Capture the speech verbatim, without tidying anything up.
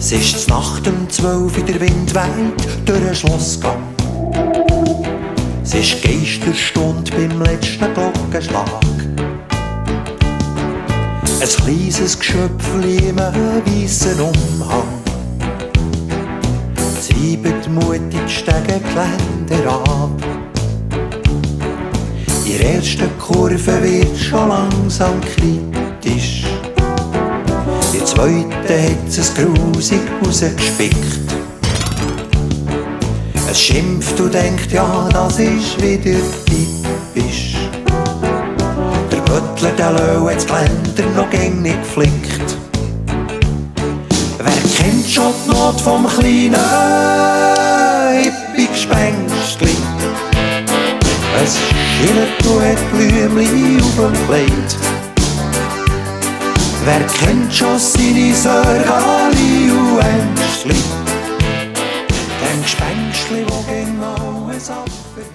Es ist Nacht um zwölf, der Wind weht durch den Schlossgang. Es ist Geisterstunde beim letzten Glockenschlag. Ein kleines Geschöpfli im weissen Umhang treibt mutig die Stegengeländer ab. In der ersten Kurve wird schon langsam kritisch. In der zweiten hat es grusig rausgespickt. Es schimpft und denkt, ja, das ist wieder typisch. Der Böttler, der Löwe, hat das Geländer noch gäng nicht geflickt. Wer kennt schon die Not vom kleinen Hippie-Gespenstli? Es schillert und hat Blümli auf dem Kleid. Wer kennt schon seine Sorgali und Ängstli? Dem Gespenstli, wo genau es abverhält.